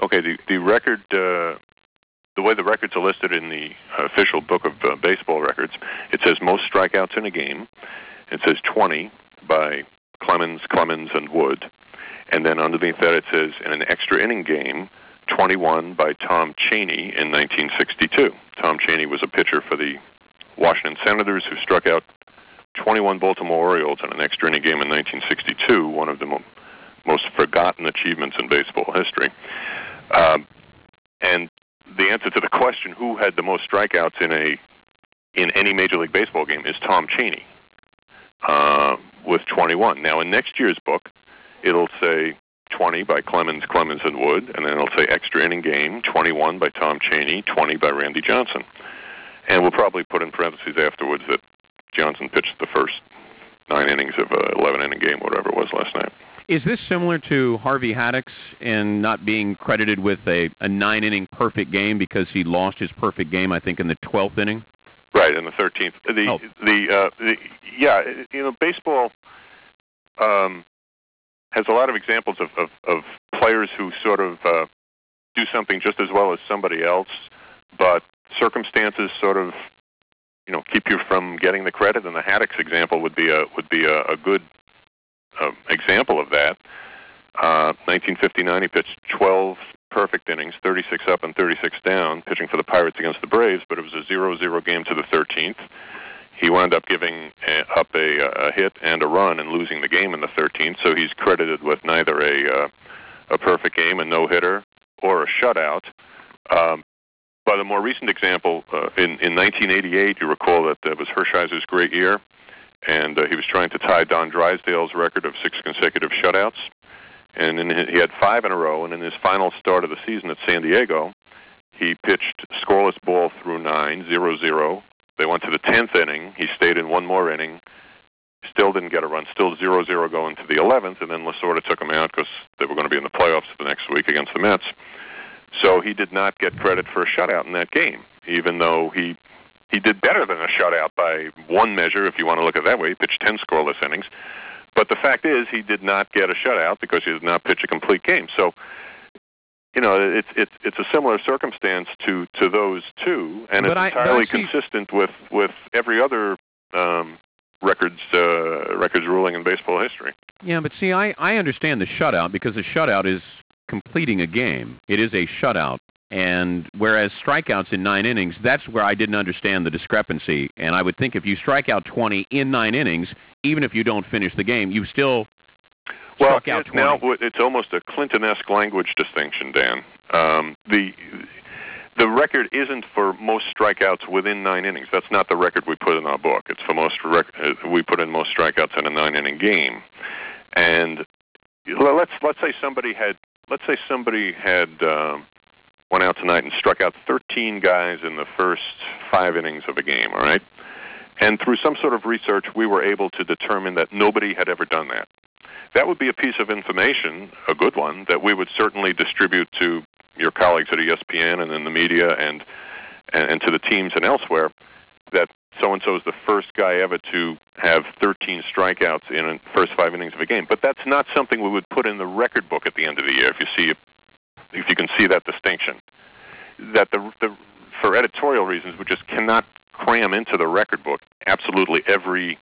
Okay, the record, the way the records are listed in the official book of baseball records, it says most strikeouts in a game. It says 20 by Clemens, and Wood. And then underneath that it says in an extra inning game, 21 by Tom Chaney in 1962. Tom Chaney was a pitcher for the Washington Senators who struck out 21 Baltimore Orioles in an extra inning game in 1962, one of the most forgotten achievements in baseball history. And the answer to the question, who had the most strikeouts in any Major League Baseball game, is Tom Chaney with 21. Now, in next year's book, it'll say 20 by Clemens, and Wood, and then it'll say extra inning game, 21 by Tom Chaney, 20 by Randy Johnson. And we'll probably put in parentheses afterwards that Johnson pitched the first 9 innings of an 11-inning game, whatever it was last night. Is this similar to Harvey Haddix in not being credited with a 9-inning perfect game because he lost his perfect game, I think, in the 12th inning? Right, in the 13th. Baseball has a lot of examples of players who sort of do something just as well as somebody else, but circumstances sort of, keep you from getting the credit. And the Haddix example would be a good example of that. 1959, he pitched 12 perfect innings, 36 up and 36 down, pitching for the Pirates against the Braves, but it was a 0-0 game to the 13th. He wound up giving up a hit and a run and losing the game in the 13th, so he's credited with neither a perfect game, a no-hitter, or a shutout. But a more recent example, in 1988, you recall that it was Hershiser's great year, and he was trying to tie Don Drysdale's record of 6 consecutive shutouts. And he had 5 in a row, and in his final start of the season at San Diego, he pitched scoreless ball through 9, 0-0. They went to the 10th inning. He stayed in one more inning, still didn't get a run, still 0-0 going to the 11th, and then Lasorda took him out because they were going to be in the playoffs the next week against the Mets. So he did not get credit for a shutout in that game, even though he did better than a shutout by one measure, if you want to look at it that way. He pitched 10 scoreless innings. But the fact is, he did not get a shutout because he did not pitch a complete game. So, it's a similar circumstance to those two, and it's entirely consistent with every other records ruling in baseball history. Yeah, but see, I understand the shutout because the shutout is completing a game. It is a shutout. And whereas strikeouts in 9 innings, that's where I didn't understand the discrepancy. And I would think if you strike out 20 in 9 innings, even if you don't finish the game, you still struck out 20. Now it's almost a Clinton-esque language distinction, Dan. The record isn't for most strikeouts within 9 innings. That's not the record we put in our book. It's for we put in most strikeouts in a 9-inning game. And let's say somebody had went out tonight and struck out 13 guys in the first 5 innings of a game, all right? And through some sort of research, we were able to determine that nobody had ever done that. That would be a piece of information, a good one, that we would certainly distribute to your colleagues at ESPN and in the media and to the teams and elsewhere, that so-and-so is the first guy ever to have 13 strikeouts in the first 5 innings of a game. But that's not something we would put in the record book at the end of the year, if you can see that distinction. That for editorial reasons, we just cannot cram into the record book absolutely every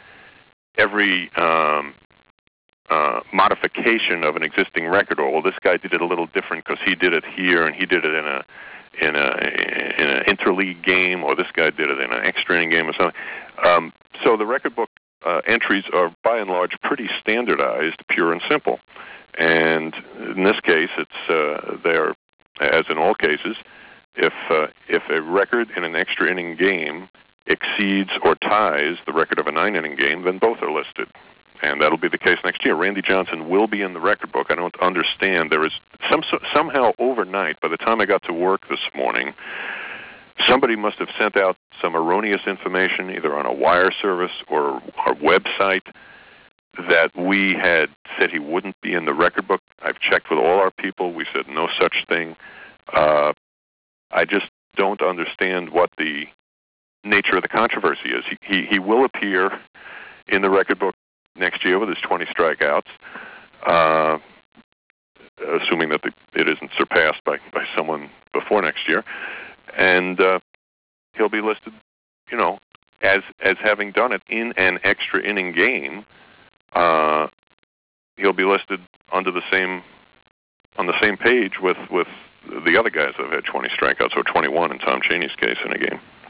modification of an existing record. Or, well, this guy did it a little different because he did it here and he did it in an interleague game, or this guy did it in an extra inning game or something. So the record book entries are by and large pretty standardized, pure and simple. And in this case, it's they're, as in all cases, if a record in an extra inning game exceeds or ties the record of a 9-inning game, then both are listed. And that'll be the case next year. Randy Johnson will be in the record book. I don't understand. There is somehow overnight, by the time I got to work this morning, somebody must have sent out some erroneous information, either on a wire service or our website, that we had said he wouldn't be in the record book. I've checked with all our people. We said no such thing. I just don't understand what the nature of the controversy is. He will appear in the record book next year with his 20 strikeouts. assuming that it isn't surpassed by someone before next year. And he'll be listed, as having done it in an extra inning game. He'll be listed on the same page with the other guys that have had 20 strikeouts, or 21 in Tom Cheney's case, in a game.